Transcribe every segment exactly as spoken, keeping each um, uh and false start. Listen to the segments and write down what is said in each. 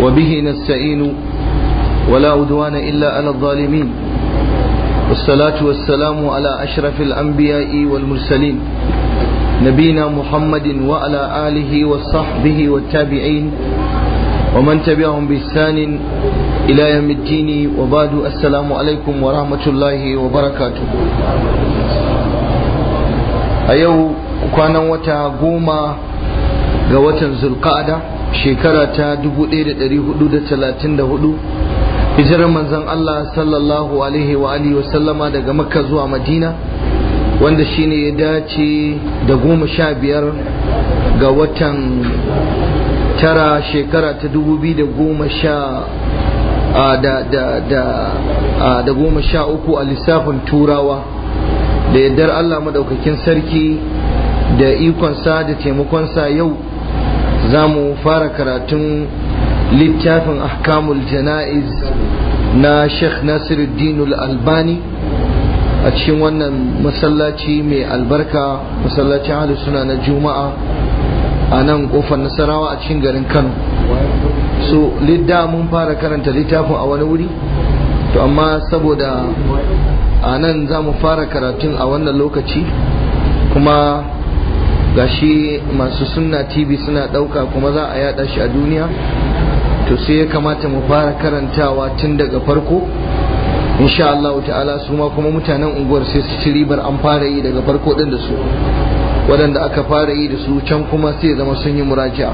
وبه نستعين ولا عدوان إلا على الظالمين والصلاة والسلام على أشرف الأنبياء والمرسلين نبينا محمد وعلى آله وصحبه والتابعين ومن تبعهم بإحسان إلى يوم الدين وبعد السلام عليكم ورحمة الله وبركاته. أيو كان وتا قوما قوة ذو القعدة شكرة دبو إير دري حدود ثلاثين دهدو hijirar manzon Allah sallallahu alaihi wa alihi wasallama daga Makka zuwa Madina, wanda shine ya dace da goma sha biyar ga watan tara shekara ta dubu biyu da goma sha da da da da goma sha uku a lissafin turawa. Da yardar Allah madaukakin sarki da ikonsa da taimakonsa yau za mu fara karatun littafin ahkamul jana'iz na Sheikh Nasiruddin Al-Albani a cikin wannan masallaci mai albarka, masallacin Ahlus Sunna na Juma'a a nan kofar Nasarawa a cikin garin Kano. So lidda mun fara karanta littafin a wani wuri, to amma saboda a nan za mu fara karatun a wannan lokaci, kuma gashi masu Sunna T V suna ɗauka kuma za a yada shi a duniya, to sai ya kamata mu fara karantawa tun daga farko insha Allah ta'ala. su ma kuma mutanen unguwar sai su ci ribar an fara yi daga farko din da su, waɗanda aka fara yi da su can kuma sai ya zama sun yi muraja.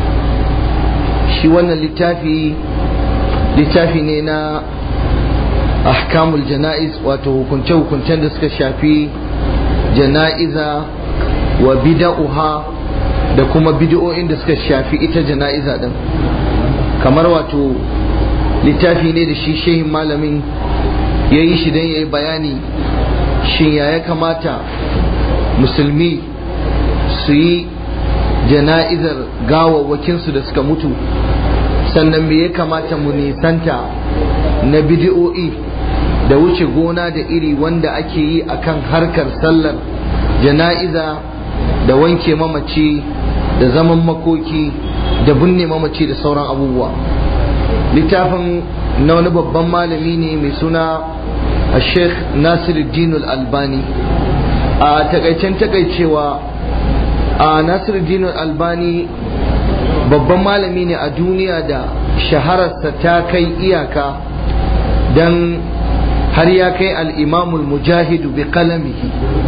Shi wannan littafi littafi ne na ahkamul jana'iz, wato hukunce hukuncen da suka shafi jana'iza wa bida'uha da kuma bid'o'in da suka shafi ita jana'iza din. Kamar wato littafi ne da shi shehin malamin ya yi shi don ya yi bayani shin ya ya kamata musulmi su yi jana'izar gawawwakinsu da suka mutu, sannan me ya kamata mu nisanta na bidi'o'i da wuce gona da iri wanda ake yi akan harkar sallar jana'iza da wanke mamaci da zaman makoki da binne mamaci da sauran abubuwa. Littafin na wani babban malami ne mai suna Sheikh Nasiruddin Al-Albani. A takaicen takaicewa, a Nasiruddin Al-Albani babban malami ne a duniya da shahararsa ta kai iyaka, dan har ya kai al-imamul mujahidu bi qalamihi.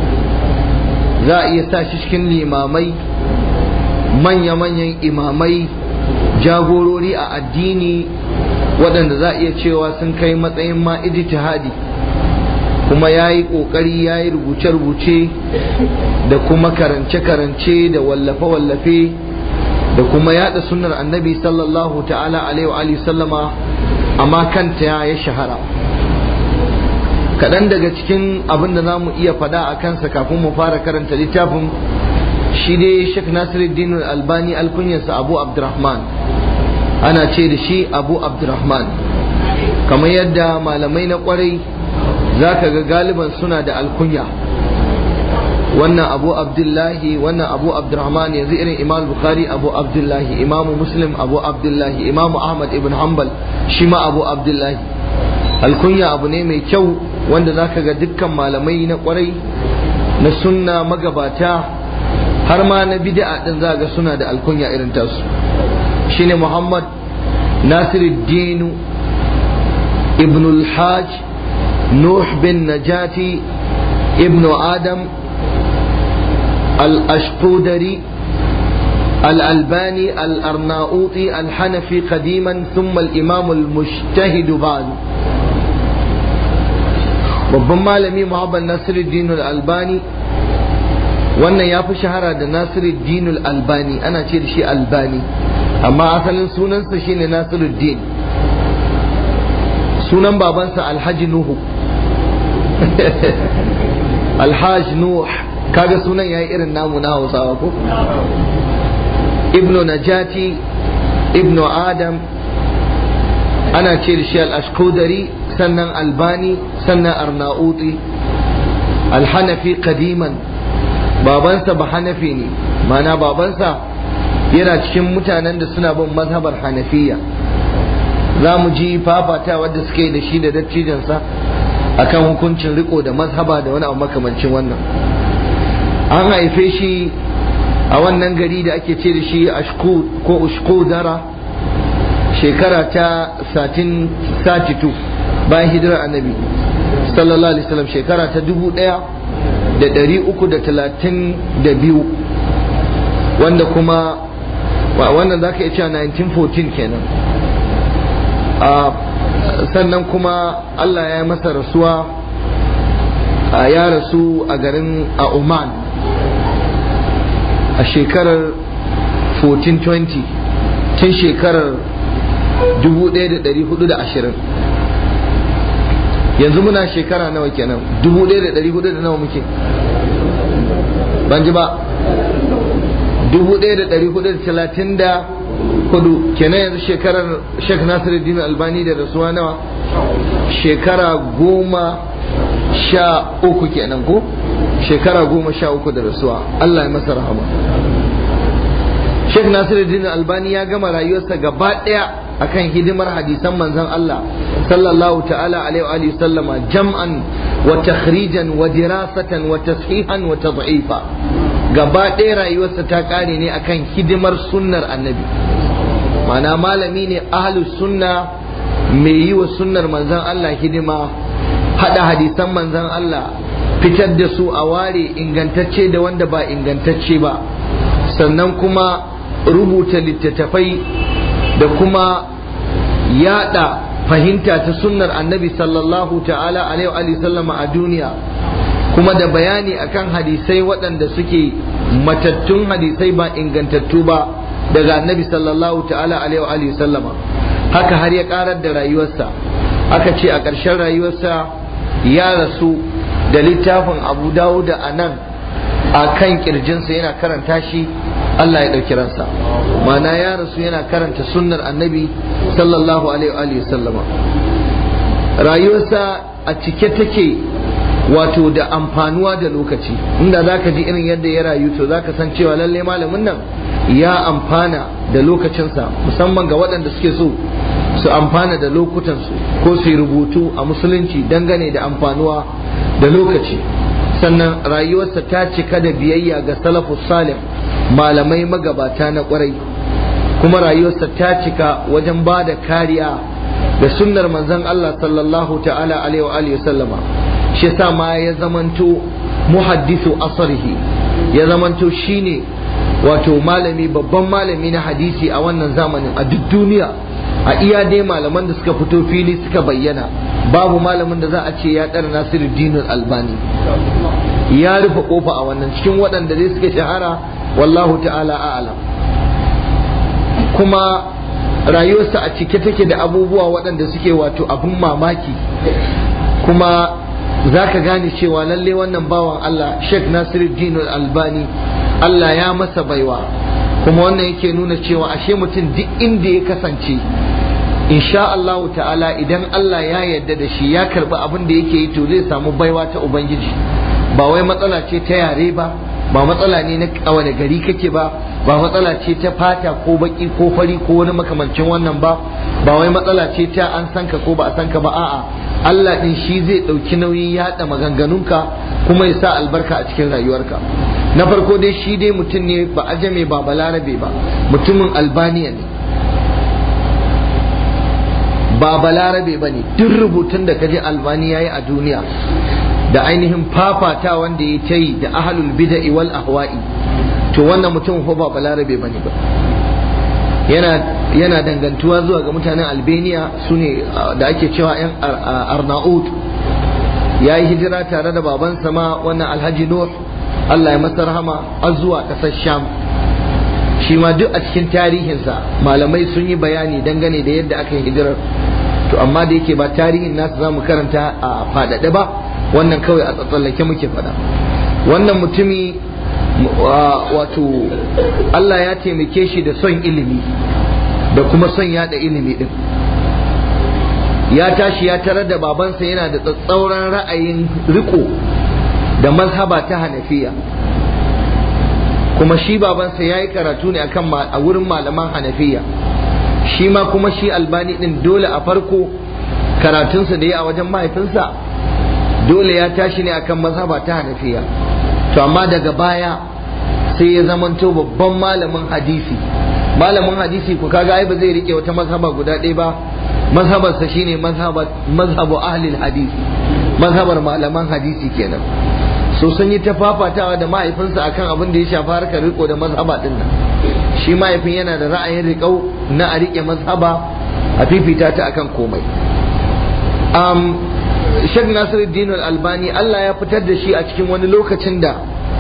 Za a iya sa shi cikin limamai, manya-manyan imamai, jagorori a addini waɗanda za a iya cewa sun kai matsayin ma ijtihadi, kuma ya yi ƙoƙari ya yi rubuce-rubuce da kuma karance-karance da wallafe-wallafe da kuma yaɗa sunnar annabi sallallahu ta'ala alaihi wa sallama, amma kanta ya shahara. Kaɗan daga cikin abin da za mu iya faɗa a kansa kafin mu fara karanta littafin, shi dai Sheikh Nasiruddin Al-Albani alkunyarsa Abu Abdurrahman, ana ce da shi Abu Abdurrahman. Kamar yadda malamai na kwarai zaka ga galiban suna da alkunya, wannan Abu Abdullahi, wannan Abu Abdurrahman. Yanzu irin Imam Bukhari Abu Abdullahi, Imam Muslim Abu Abdullahi, Imam Ahmad ibn Hanbal shi ma Abu Abdullahi. Alkunya abu ne mai kyau wanda zaka ga dukkan malamai na kwarai na sunna magabata har ma na bid'a din za ga suna da alkunya irin tasu. Shine Muhammad Nasiruddin ibn al-Hajj Nuh bin Najati ibn Adam al-Ashqudari al-Albani al-Arnauti al-Hanafi qadiman thumma al-Imam al-Mujtahid ba'd. Babban malami Muhammad Nasiruddin al-Albani, wannan ya fi shahara da Nasiruddin Al-Albani, ana ce da shi Albani, amma asalin sunansa shine Nasiruddin. Sunan babansa Alhaji Nuhu Alhaji Nuh, kaga sunan yayi irin namu na Hausawa ko? Ibnu Najati Ibnu Adam, ana ce da shi Al-Ashqudari, sannan Albani, sannan Arnauti, Al-Hanafi qadiman. Babansa ba Hanafi ne, mana babansa yana cikin mutanen da suna bin mazhabar Hanafiya, za mu ji fafata wadda suke da shi da dattijansa akan hukuncin riko da mazhaba da wani abu makamancin wannan. An haife shi a wannan gari da ake ce da shi Ashkud ko Ushkudara shekara ta satin satitu bayan hijirar annabi sallallahu alaihi wasallam, shekara ta dubu ɗaya da ɗari uku da talatin da biyu, wanda kuma wannan za ka iya cewa nineteen fourteen kenan. Sannan kuma Allah ya yi masa rasuwa, ya rasu a garin a Oman a shekarar fourteen twenty, tun shekarar dubu ɗaya da ɗari hudu da ashirin. Yanzu muna shekara nawa kenan? dubu ɗaya da ɗari hudu da nawa muke? Ban ji ba. dubu ɗaya da ɗari hudu da talatin da hudu kenan. Yanzu shekarar Sheikh Nasiruddin Albani da rasuwa nawa? Shekara goma sha uku kenan ko? Shekara goma sha uku da rasuwa. Allah ya masa rahama. Sheikh Nasiruddin Albani ya gama rayuwarsa gaba ɗaya akan hidimar hadisan manzon Allah sallallahu ta'ala alaihi wa sallama, jam'an wa takhrijan wa dirasatan wa tashihan wa tad'ifa. Gaba ɗaya rayuwarsa ta kare ne akan hidimar sunnar annabi, ma'ana malami ne ahlus sunna mai yi wa sunnar manzon Allah hidima, hada hadisan manzon Allah, fitar da su a ware ingantacce da wanda ba ingantacce ba, sannan kuma rubuta littattafai da kuma yada fahimta ta sunnar annabi sallallahu ta'ala alaihi wa sallama a duniya, kuma da bayani akan hadisai waɗanda suke matattun hadisai ba ingantattu ba daga annabi sallallahu ta'ala alaihi wa sallama. Haka har ya karar da rayuwarsa, aka ce a ƙarshen rayuwarsa ya rasu da littafin Abu Dawud a nan a kan kirjinsa yana karanta shi, Allah ya ɗauki ransa. Mana ya rasu yana karanta sunnar annabi sallallahu alaihi wa sallama. Rayuwarsa a cike take wato da amfanuwa da lokaci, inda za ka ji irin yadda ya rayu to za ka san cewa lalle malamin nan ya amfana da lokacinsa, musamman ga waɗanda suke so su amfana da lokutansu ko su yi rubutu a musulunci dangane da amfanuwa da lokaci. Sannan rayuwarsa ta cika da biyayya ga salafus salih, malamai magabata na kwarai, kuma rayuwarsa ta cika wajen ba da kariya da sunnar manzon Allah sallallahu ta'ala alaihi wa sallama. Shi sa ma ya zamanto muhaddisu asarihi, ya zamanto shine wato malami, babban malami na hadisi a wannan zamanin a duk duniya. A iya dai malaman da suka fito fili suka bayyana, babu malamin da za a ce ya ɗara Nasiruddin Albani, ya rufe kofa a wannan, cikin waɗanda dai suka shahara wallahu ta'ala a'lam. Kuma rayuwarsa a cike take da abubuwa waɗanda suke wato abin mamaki, kuma za ka gane cewa lalle wannan bawan Allah Sheikh Nasiruddin Albani Allah ya masa baiwa, kuma wannan yake nuna cewa ashe mutum duk inda ya kasance insha Allah ta'ala idan Allah ya yarda da shi ya karbi abin da yake yi to zai samu baiwa ta Ubangiji. Ba wai matsala ce ta yare ba, ba matsala ne na a wani gari kake ba, ba matsala ce ta fata ko baki ko fari ko wani makamancin wannan ba, ba wai matsala ce ta an san ka ko ba a san ka ba, a'a Allah din shi zai ɗauki nauyin yaɗa maganganunka kuma ya sa albarka a cikin rayuwarka. Na farko dai shi dai mutum ne ba ajame ba balarabe ba, mutumin Albaniya ne, ba balarabe ba ne. Duk rubutun da kaji Albani ya yi a duniya da ainihin fafata wanda ya ta yi da ahlul bid'i wal ahwa'i, to wannan mutum ko ba balarabe ba ne ba. yana yana dangantuwa zuwa ga mutanen Albania, su ne da ake cewa yan Arnaut. Ya yi hijira tare da babansa ma wannan Alhaji Nuh, Allah ya masa rahama, a zuwa ƙasar Sham. Shi ma duk a cikin tarihinsa malamai sun yi bayani dangane da yadda aka yi hijirar, to amma da yake ba tarihin nasu za mu karanta a faɗaɗe ba, wannan kawai a tsatsallake muke faɗa. Wannan mutumi wato Allah ya taimake shi da son ilimi da kuma son yada ilimi din. Ya tashi ya tarar da babansa yana da tsatsauran ra'ayin riko da mazhaba ta Hanafiya, kuma shi babansa ya yi karatu ne akan a wurin malaman Hanafiya. shi ma kuma shi albani din dole a farko karatunsa da ya a wajen mahaifinsa dole ya tashi ne akan mazhaba ta hanafiya, to amma daga baya sai ya zamanto babban malamin hadisi. Malamin hadisi ku kaga ai ba zai rike wata mazhaba guda ɗaya ba, mazhabarsa shine mazhabu ahlil hadisi, mazhabar malaman hadisi kenan. So sun yi ta fafatawa da mahaifinsa akan abin da ya shafa harkar riko da mazhaba din nan. Shi mahaifin yana da ra'ayin riƙau na a rike mazhaba a fifita ta akan komai. um, Sheikh Nasiruddin Al-Albani Allah ya fitar da shi a cikin wani lokacin da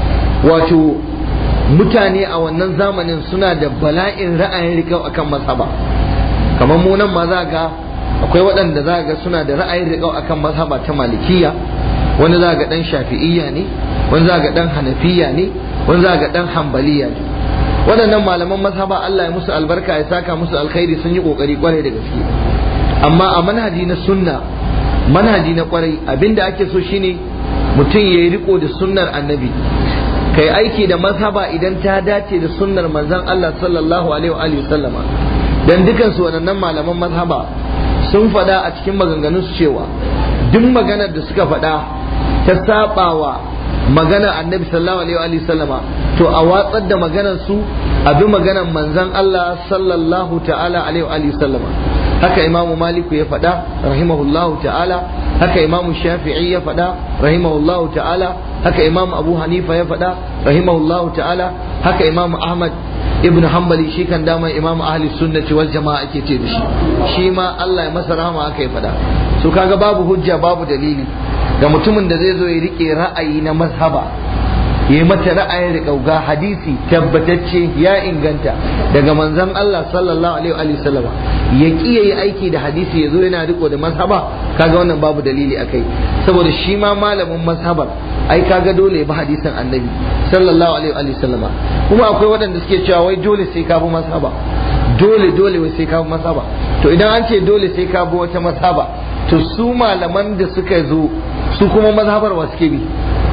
wato mutane a wannan zamanin suna da bala'in ra'ayin riƙau akan mazhaba. Kamar mu nan ma za ga akwai waɗanda za ga suna da ra'ayin riƙau akan mazhaba ta malikiya, wani za ga ɗan shafi'iyya ne, wani za ga ɗan hanafiya ne, wani za ga ɗan hambaliya ne. Waɗannan malaman mazhaba Allah ya musu albarka ya saka musu alkhairi, sun yi ƙoƙari ƙwarai da gaske. Amma a manhaji na sunna, manhaji na ƙwarai, abinda ake so shine mutum ya yi riko da sunnar annabi, kai aiki da mazhaba idan ta dace da sunnar manzon Allah sallallahu alaihi wa sallama. Dan dukan su waɗannan malaman mazhaba sun faɗa a cikin maganganun su cewa duk maganar da suka faɗa ta sabawa maganar annabi sallallahu alaihi wa sallama, to a watsar da maganar su a bi maganar manzon Allah sallallahu ta'ala alaihi wa sallama. Haka imamu maliku ya faɗa rahimahullahu ta'ala, haka imamu shafi'i ya faɗa rahimahullahu ta'ala, haka imamu abu hanifa ya faɗa rahimahullahu ta'ala, haka imamu ahmad ibn hanbali shi kan dama imamu ahli sunnati wal jama'a ake ce da shi, shi ma Allah ya masa rahama haka ya faɗa. So kaga babu hujja babu dalili ga mutumin da zai zo ya rike ra'ayi na mazhaba, ya mata ra'ayin riƙau ga hadisi tabbatacce ya inganta daga manzon Allah sallallahu alaihi wa sallama, ya ki yayi aiki da hadisi ya zo yana riko da mazhaba, kaga wannan babu dalili akai. Saboda shi ma malamin mazhabar ai kaga dole ya bi hadisin annabi sallallahu alaihi wa sallama. Kuma akwai waɗanda suke cewa wai dole sai ka bi mazhaba, dole dole wai sai ka bi mazhaba. To idan an ce dole sai ka bi wata mazhaba, to su malaman da suka zo su kuma mazhabar wa suke bi?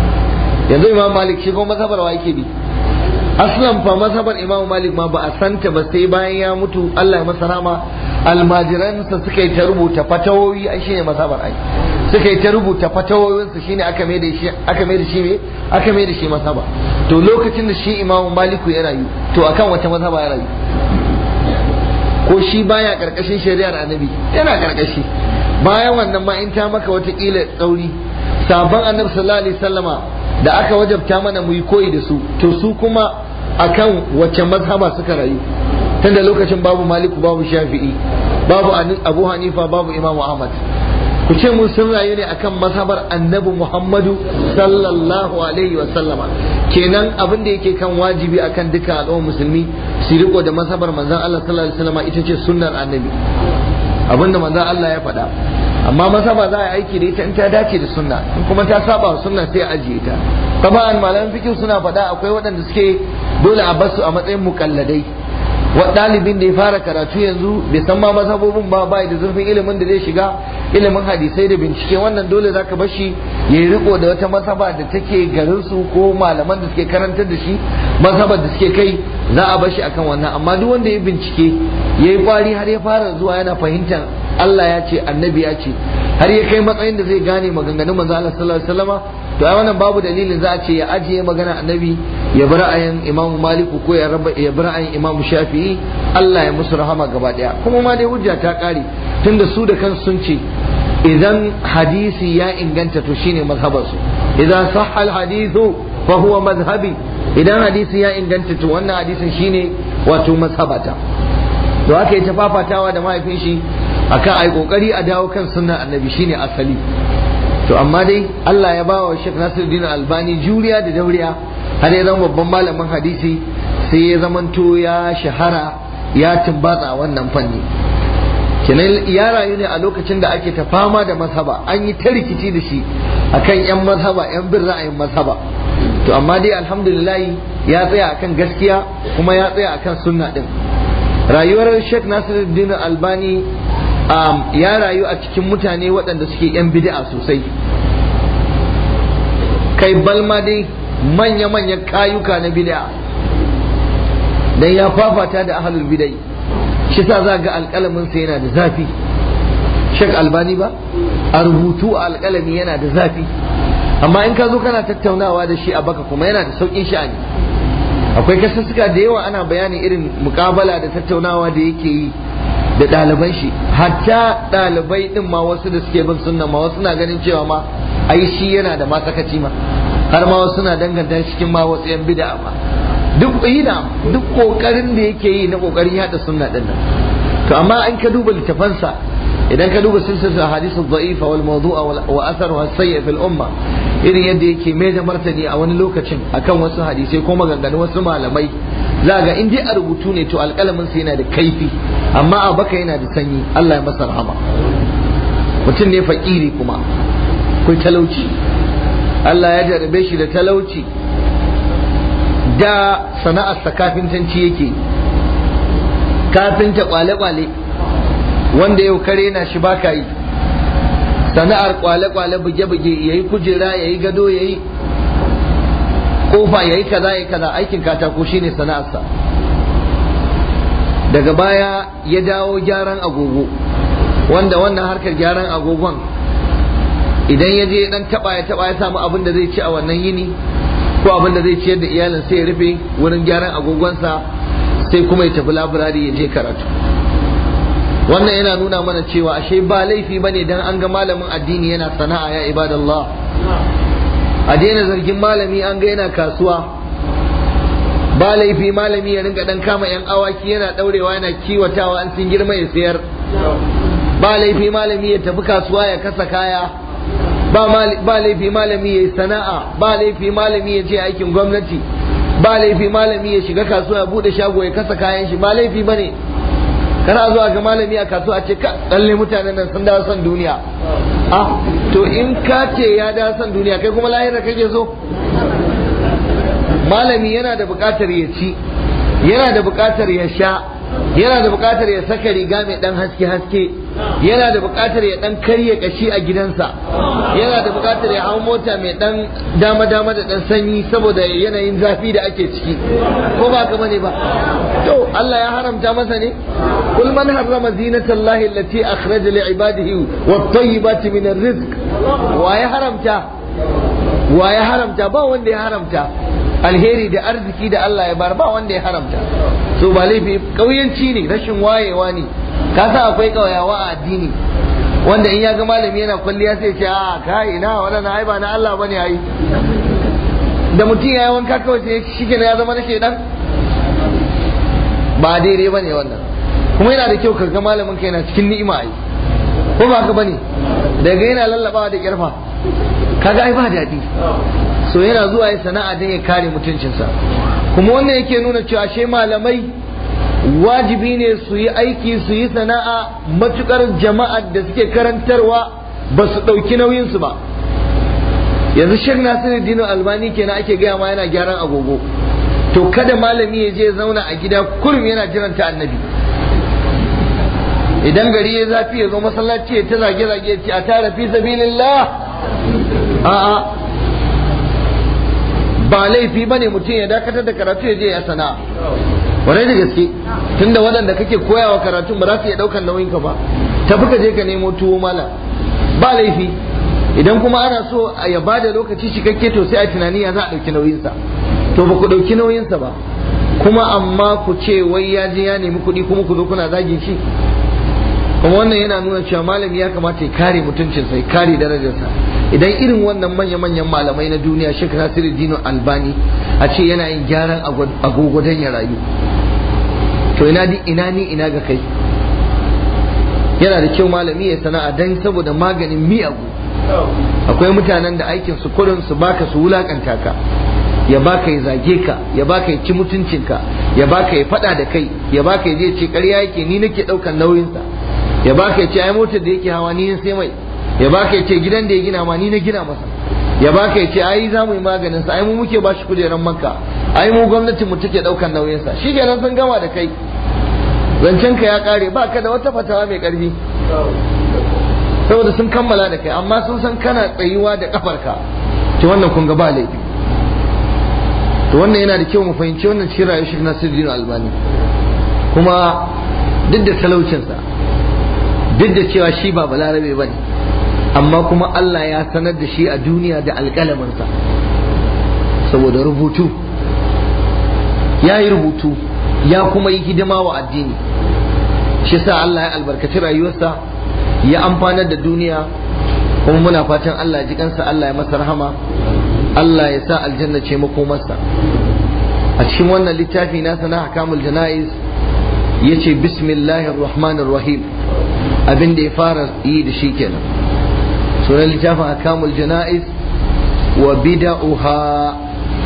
Yanzu imam malik shi kuma mazhabar wa yake bi? Aslan fa mazhabar imam malik ma ba a santa ba sai bayan ya mutu, Allah ya masa rahama. Almajiransa suka yi ta rubuta fatawoyi, ai shine mazhabar ai, suka yi ta rubuta fatawoyinsa, shine aka mai da shi aka mai da shi me aka mai da shi mazhaba. To lokacin da shi imam maliku ya rayu, to akan wata mazhaba ya rayu? Ko shi baya karkashin shari'ar annabi? Yana karkashi. Bayan wannan ma in ta maka wata kila tsauri, sabon annabi sallallahu alaihi wasallama da aka wajabta mana mu yi koyi da su, to su kuma akan wacce mazhaba suka rayu? Tunda lokacin babu maliku, babu shafi'i, babu abu hanifa, babu imamu ahmad. Ku ce mun sun rayu ne akan mazhabar annabi muhammadu sallallahu alaihi wa sallama. Kenan abin da yake kan wajibi akan dukkan al'ummar musulmi su riko da mazhabar manzon Allah sallallahu alaihi wa sallama, ita ce sunnar annabi, abinda manzon Allah ya faɗa. Amma mazhaba za a yi aiki da ita in ta dace da sunna, in kuma ta saba wa sunna sai a ajiye ta. Taban malaman fiqh suna faɗa akwai waɗanda suke dole a basu a matsayin mukalladai. Wa ɗalibin da ya fara karatu yanzu bai san ma mazhabobin ba, bai da zurfin ilimin da zai shiga ilimin hadisai da bincike, wannan dole zaka bashi ya yi riko da wata mazhaba da take garin su ko malaman da suke karantar da shi mazhabar da suke kai, za a bashi akan wannan. Amma duk wanda ya bincike ya yi kwari har ya fara zuwa yana fahimtar Allah ya ce annabi ya ce, har ya kai matsayin da zai gane maganganun manzo Allah sallallahu alaihi wasallama, to ai wannan babu dalilin za a ce ya ajiye magana annabi ya bi ra'ayin Imam Malik ko ya raba ya bi ra'ayin Imam Shafi'i, Allah ya musu rahama gaba daya. Kuma ma dai hujja ta kare, tunda su da kansu sun ce idan hadisi ya inganta to shine mazhabar su, idan sahha al-hadithu fa huwa madhhabi, idan hadisi ya inganta to wannan hadisin shine wato mazhabata. To aka yi ta fafatawa da mahaifin shi akan ai kokari a dawo kan sunnar annabi, shine asali. To amma dai Allah ya bawa Sheikh Nasiruddin Albani juriya da dauriya, har ya zama babban malamin hadisi, sai ya zamanto ya shahara ya tumbatsa wannan fanni. Kenan ya rayu ne a lokacin da ake ta fama da mazhaba, an yi ta rikici da shi akan yan mazhaba, yan bin ra'ayin mazhaba. To amma dai alhamdulillah ya tsaya akan gaskiya kuma ya tsaya akan sunna din. Rayuwar Sheikh Nasiruddin Albani um, ya rayu a cikin mutane waɗanda suke yan bid'a sosai, kai balma dai manya-manyan kayuka na bid'a, dan ya fafata da ahlul bid'ah. shi sa za ga alƙalamin sa yana da zafi. Sheikh Albani ba a rubutu a alƙalami yana da zafi, amma in ka zo kana tattaunawa da shi a baka kuma yana da sauƙin sha'ani. Akwai kasussuka da yawa ana bayanin irin muƙabala da tattaunawa da yake yi da ɗaliban shi, hatta ɗalibai ɗin ma wasu da suke bin sunna ma wasu na ganin cewa ma ai shi yana da masakaci ma, har ma wasu na danganta cikin ma wasu yan bid'a ma. Duk ina duk kokarin da yake yi na kokarin yada sunna din nan, to amma an ka duba littafansa, idan ka duba silsilar hadith ad-da'ifa wal mawdu'a wa atharuha as-sayyi' fil umma, irin yadda yake mai da martani a wani lokacin akan wasu hadisai ko maganganun wasu malamai, za ga in dai a rubutu ne to alƙalamin sa yana da kaifi, amma a baka yana da sanyi. Allah ya masa rahama. Mutum ne fakiri kuma kai talauci, Allah ya jarabe shi da talauci. Da sana'arsa kafintanci yake, kafinta kwale-kwale wanda yau kare na shi baka yi, sana'ar kwale-kwale buge-buge, yayi kujera, yayi gado, yayi kofa, yayi kaza yayi kaza, aikin katako shine sana'arsa. Daga baya ya dawo gyaran agogo, wanda wannan harkar gyaran agogon idan ya je dan taba ya taba ya samu abin da zai ci a wannan yini ko abin da zai ciyar da iyalin, sai ya rufe wurin gyaran agogonsa, sai kuma ya tafi labirari ya je karatu. Wannan yana nuna mana cewa ashe ba laifi bane dan an ga malamin addini yana sana'a, ya ibadallah. A daina zargin malami an ga yana kasuwa. Ba laifi malami ya rinka dan kama yan awaki yana daurewa yana kiwatawa, an sun girma ya sayar. Ba laifi malami ya tafi kasuwa ya kasa kaya. Ba laifi malami ya yi sana'a. Ba laifi malami ya je aikin gwamnati. Ba laifi malami ya shiga kasuwa ya bude shago ya kasa kayan shi. Ba laifi bane. Kana zuwa ga malami a kasuwa ce ka lalle mutanen nan sun dawo son duniya. Ah, to in ka ce ya dawo son duniya, kai kuma lahira kake so? Malami yana da buƙatar ya ci, yana da buƙatar ya sha, yana da buƙatar ya saka riga mai ɗan haske-haske, yana da buƙatar ya ɗan karye kashi a gidansa, yana da buƙatar ya hau mota mai ɗan dama-dama da ɗan sanyi saboda yanayin zafi da ake ciki, ko ba ka bane ba? To Allah ya haramta masa ne? Kul man harrama zinatallahi allati akhraja li ibadihi wat-tayyibati min ar-rizq. Wa ya haramta? Wa ya haramta? Ba wanda ya haramta. Alheri da arziki da Allah ya bar, ba wanda ya haramta. So ba laifi, kauyanci ne, rashin wayewa ne. Ka san akwai kauyawa a addini wanda in ya ga malami yana kwalliya sai ce a kai ina wannan ai ba na Allah bane ai. Da mutum ya yi wanka kawai sai shikenan ya zama na shedan. Ba daidai bane wannan. Kuma yana da kyau ka ga malamin ka yana cikin ni'ima ai. Ko ba ka bane? Daga yana lallabawa da kirfa. Kaga ai ba daɗi. So yana zuwa ya sana'a don ya kare mutuncinsa. Kuma wannan yake nuna cewa ashe malamai wajibi ne su yi aiki, su yi sana'a, matukar jama'ar da suke karantarwa ba su ɗauki nauyinsu ba. Yanzu Sheikh Nasiruddin Albani kenan ake gaya ma yana gyaran agogo. To kada malami ya je zauna a gida kurum yana jiran ta annabi. Idan gari ya zafi ya zo masallaci ya ta zage-zage ya ce a tara fi sabilillah. A'a, ba laifi bane mutum ya dakatar da karatu ya je ya sana'a. Warai da gaske, tunda waɗanda kake koyawa karatun ba za su iya ɗaukar nauyinka ba, tafi ka je ka nemo tuwo mala, ba laifi. Idan kuma ana so a ya bada lokaci cikakke to sai a tunani ya za a ɗauki nauyinsa, to ba ku ɗauki nauyinsa ba, kuma amma ku ce wai ya je ya nemi kuɗi kuma ku zo kuna zagin shi. Kuma wannan yana nuna cewa malami ya kamata ya kare mutuncinsa, ya kare darajarsa. Idan irin wannan manya-manyan malamai na duniya, Sheikh Nasiruddin Albani, a ce yana yin gyaran agogo don ya rayu, to ina ni ina ni ina ga kai? Yana da kyau malami ya sana'a don saboda maganin miyagu. Akwai mutanen da aikin su kurin su baka su wulakanta ka, ya baka ya zage ka, ya baka ya ci mutuncinka, ya baka ya fada da kai, ya baka ya je ce ƙarya yake ni nake ɗaukan nauyinsa, ya baka ya ce ai motar da yake hawa ni sai mai, ya baka ya ce gidan da ya gina ma ni na gina masa, ya baka ya ce ai za mu yi maganin sa, ai mu muke bashi kujeran makka, ai mu gwamnatin mu take daukan nauyin sa. Shikenan sun gama da kai, zancen ka ya kare, ba ka da wata fatawa mai karfi saboda sun kammala da kai, amma sun san kana tsayuwa da kafarka. To wannan kun ga ba laifi. To wannan yana da kyau mu fahimci wannan cikin rayuwar Sheikh Nasiruddin Albani. Kuma duk da talaucinsa, duk da cewa shi ba balarabe ba ne, amma kuma Allah ya sanar da shi a duniya da alƙalaminsa saboda rubutu. Ya yi rubutu ya kuma yi hidima wa addini, shi sa Allah ya albarkaci rayuwarsa ya amfanar da duniya, kuma muna fatan Allah ya ji kansa, Allah ya masa rahama, Allah ya sa aljanna ce makomarsa. A cikin wannan littafi nasa na Ahkamul Jana'iz yace bismillahir rahmanir rahim, abin da ya fara yi da shi kenan. Sunan littafin Ahkamul Jana'iz wa bid'uha.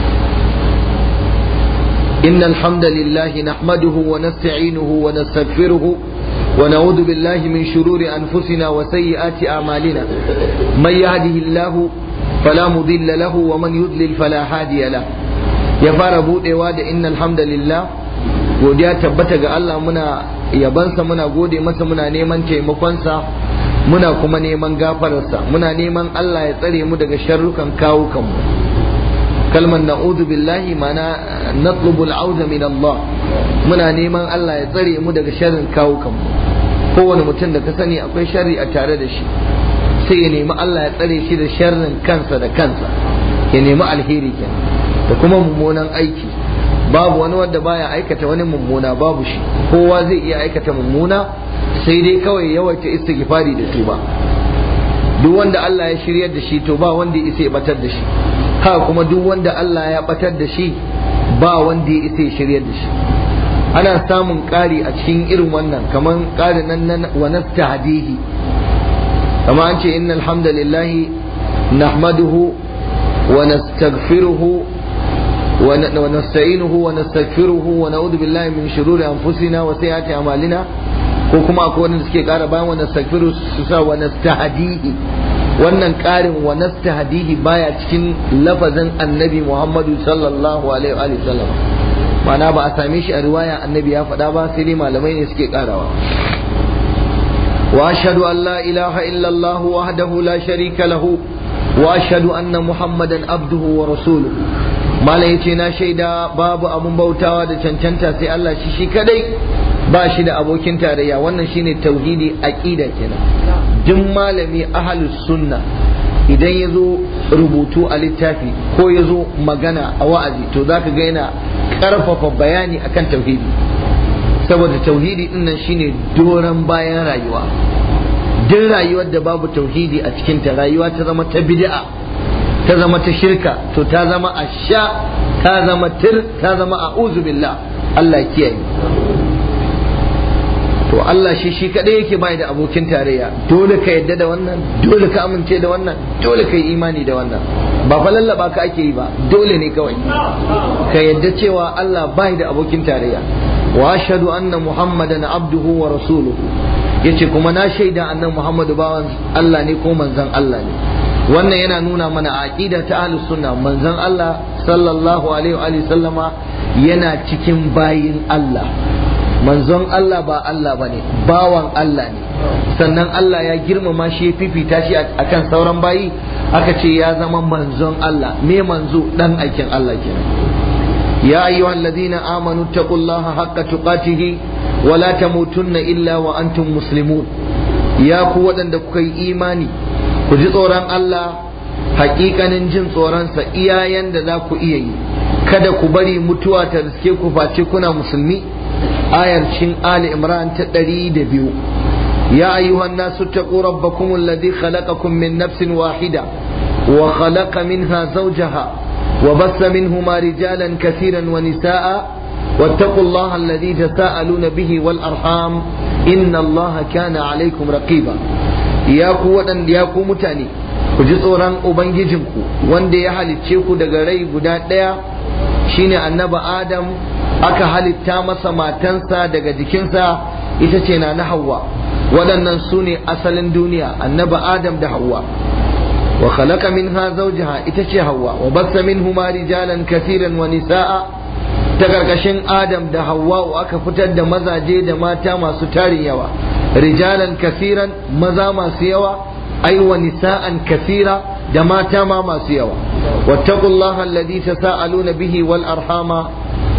إن الحمد لله نحمده ونستعينه ونستغفره ونعوذ بالله من شرور أنفسنا وسيئات أعمالنا من يهده الله فلا مضل له ومن يضلل فلا هادي له. يا فاربو إيواد إن الحمد لله godiya tabbata ga Allah, muna yabansa, muna gode masa, muna neman taimakonsa, muna kuma neman gafararsa, muna neman Allah ya tsare mu daga sharrukan kawukanmu. kalmar na'udhu billahi mana natlubu al'auza min Allah, muna neman Allah ya tsare mu daga sharrin kawukanmu. kowane mutum da ka sani akwai sharri a tare da shi, sai ya nemi Allah ya tsare shi da sharrin kansa da kansa, ya nemi alheri kenan da kuma mummunan aiki. Babu wani wanda baya aikata wani mummuna, babu shi, kowa zai iya aikata mummuna, sai dai kawai yawaita istighfari da tuba. duk wanda Allah ya shiryar da shi to ba wanda ya isa ya batar da shi, haka kuma duk wanda Allah ya batar da shi ba wanda ya isa ya shiryar da shi. Ana samun ƙari a cikin irin wannan, kamar ƙari nan nan wa nastahdihi, kama an ce innal hamdalillahi nahmaduhu wa nastaghfiruhu wa nasta'inuhu wa nastaghfiruhu wa na'udhu billahi min shururi anfusina wa sayyiati a'malina, ko kuma akwai wanda suke ƙara bayan wa nastaghfiru su sa wa nastahdihi. wannan ƙarin wa nastahdihi baya cikin lafazin annabi Muhammadu sallallahu alaihi wa sallam, ma'ana ba a same shi a riwaya annabi ya faɗa ba, sai dai malamai ne suke ƙarawa. wa ashhadu an la ilaha illa Allah wahdahu la sharika lahu wa ashhadu anna Muhammadan abduhu wa rasuluhu. malam yace na shaida babu abun bautawa da cancanta sai Allah shi shi kadai, ba shi da abokin tarayya. wannan shine tauhidi, aqida kenan. duk malami ahlus sunna idan ya zo rubutu a littafi ko ya zo magana a wa'azi, to zaka ga yana karfafa bayani akan tauhidi, saboda tauhidi din nan shine doran bayan rayuwa. duk rayuwar da babu tauhidi a cikin ta, rayuwa ta zama ta bid'a, ta zama ta shirka, to ta zama asha, ta zama tir, ta zama a'udhu billah. Allah kiyaye. to Allah shi shi kadai yake bai da abokin tarayya, dole ka yadda da wannan, dole ka amince da wannan, dole ka yi imani da wannan. ba fa lallaba ka ake yi ba, dole ne kawai ka yadda cewa Allah bai da abokin tarayya. wa ashhadu anna Muhammadan abduhu wa rasuluhu, yace kuma na shaida annan Muhammadu bawan Allah ne ko manzon Allah ne. wannan yana nuna mana aqida ta ahlus sunna, manzon Allah sallallahu alaihi wa sallama yana cikin bayin Allah. manzon Allah ba Allah bane, bawan Allah ne. sannan Allah ya girmama shi, ya fifita shi akan sauran bayi, aka ce ya zama manzon Allah. me manzo? dan aikin Allah kenan. ya ayyuhal ladina amanu taqullaha haqqa tuqatihi wa la tamutunna illa wa antum muslimun. ya ku waɗanda kuka yi imani, ku ji tsoron Allah hakikanin jin tsoronsa iyayen da za ku iya yi, kada ku bari mutuwa ta riske ku face kuna musulmi. ayar cin Ali Imran ta ɗari da biyu. ya ayyuhan nasu taqu rabbakum alladhi khalaqakum min nafsin wahida wa khalaqa minha zawjaha wa bassa minhuma rijalan katiran wa nisaa واتقوا الله الذي تساءلون به والأرحام إن الله كان عليكم رقيبا. يا قوة يا قوة متاني kuji tsoron ubangijinku wanda ya halicce ku daga rai guda ɗaya, shine annabi Adam. aka halitta masa matansa daga jikinsa, ita ce na na Hawwa. waɗannan su ne asalin duniya, annabi Adam da Hawwa. wa khalaqa minha zawjaha, ita ce Hawwa. wa bassa minhuma rijalan katiran wa nisaa, ta karkashin Adam da Hawwa aka fitar da mazaje da mata masu tarin yawa. rijalan kasiran, maza masu yawa, ai wa nisa'an kasira, da mata ma masu yawa. wattaqullaha alladhi tasaaluna bihi wal arhama,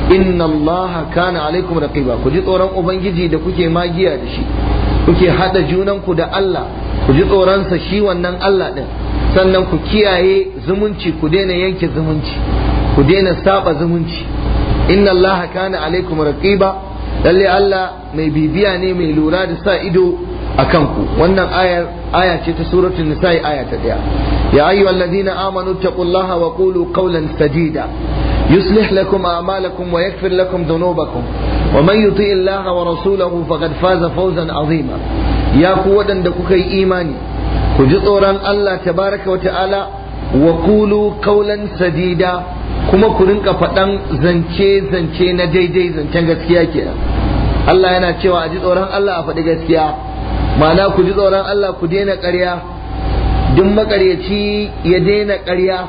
inna allaha kana alaikum raqiba ku ji tsoron ubangiji da kuke magiya da shi kuke hada junanku da Allah ku ji tsoronsa shi wannan Allah din sannan ku kiyaye zumunci ku daina yanke zumunci ku daina saba zumunci inna allaha kana alaikum raqiba lalle Allah mai bibiya ne mai lura da sa ido akan ku wannan ayar aya ce ta suratul nisa aya ta daya ya ayyuhalladhina amanu taqullaha wa qulu qawlan sadida yuslih lakum a'malakum wa yaghfir lakum dhunubakum wa man yuti' allaha wa rasulahu faqad faza fawzan azima ya ku wadanda kuka yi imani ku ji tsoron Allah tabaraka wa ta'ala wa qulu qawlan sadida kuma ku rinka faɗan zance zance na daidai zancen gaskiya kenan Allah yana cewa a ji tsoron Allah a faɗi gaskiya ma'ana ku ji tsoron Allah ku daina ƙarya duk maƙaryaci ya daina ƙarya